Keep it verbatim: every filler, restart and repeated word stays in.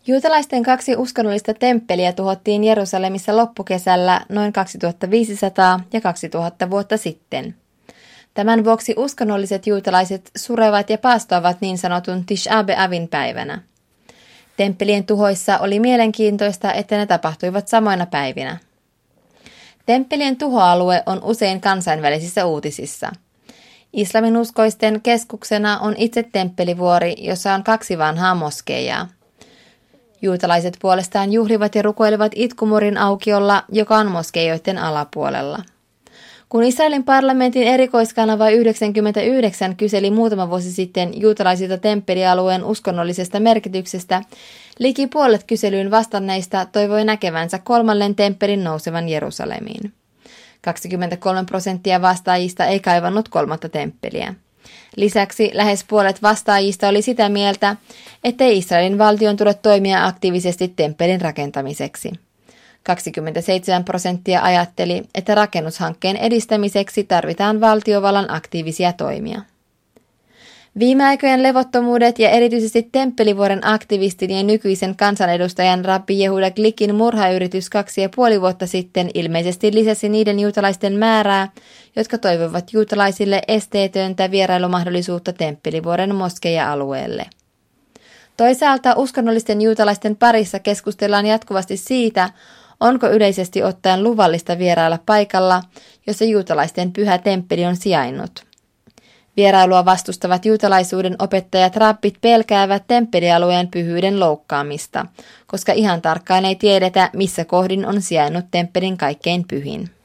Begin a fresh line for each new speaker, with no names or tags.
Juutalaisten kaksi uskonnollista temppeliä tuhottiin Jerusalemissa loppukesällä noin kaksituhattaviisisataa ja kaksituhatta vuotta sitten. Tämän vuoksi uskonnolliset juutalaiset surevat ja paastoavat niin sanotun Tisha B'Avin päivänä. Temppelien tuhoissa oli mielenkiintoista, että ne tapahtuivat samoina päivinä. Temppelien tuhoalue on usein kansainvälisissä uutisissa. Islaminuskoisten keskuksena on itse temppelivuori, jossa on kaksi vanhaa moskeijaa. Juutalaiset puolestaan juhlivat ja rukoilivat Itkumurin aukiolla, joka on moskeijoiden alapuolella. Kun Israelin parlamentin erikoiskanava yhdeksänkymmentäyhdeksän kyseli muutama vuosi sitten juutalaisilta temppelialueen uskonnollisesta merkityksestä, liki puolet kyselyyn vastanneista toivoi näkevänsä kolmannen temppelin nousevan Jerusalemiin. kaksikymmentäkolme prosenttia vastaajista ei kaivannut kolmatta temppeliä. Lisäksi lähes puolet vastaajista oli sitä mieltä, ettei Israelin valtion tule toimia aktiivisesti temppelin rakentamiseksi. kaksikymmentäseitsemän prosenttia ajatteli, että rakennushankkeen edistämiseksi tarvitaan valtiovallan aktiivisia toimia. Viime aikojen levottomuudet ja erityisesti temppelivuoren aktivistin ja nykyisen kansanedustajan Rabbi Yehuda Glikin murhayritys kaksi ja puoli vuotta sitten ilmeisesti lisäsi niiden juutalaisten määrää, jotka toivovat juutalaisille esteetöntä vierailumahdollisuutta temppelivuoren moskeija-alueelle. Toisaalta uskonnollisten juutalaisten parissa keskustellaan jatkuvasti siitä, onko yleisesti ottaen luvallista vierailla paikalla, jossa juutalaisten pyhä temppeli on sijainnut. Vierailua vastustavat juutalaisuuden opettajat rabbit pelkäävät temppelialueen pyhyyden loukkaamista, koska ihan tarkkaan ei tiedetä, missä kohdin on sijainnut temppelin kaikkein pyhin.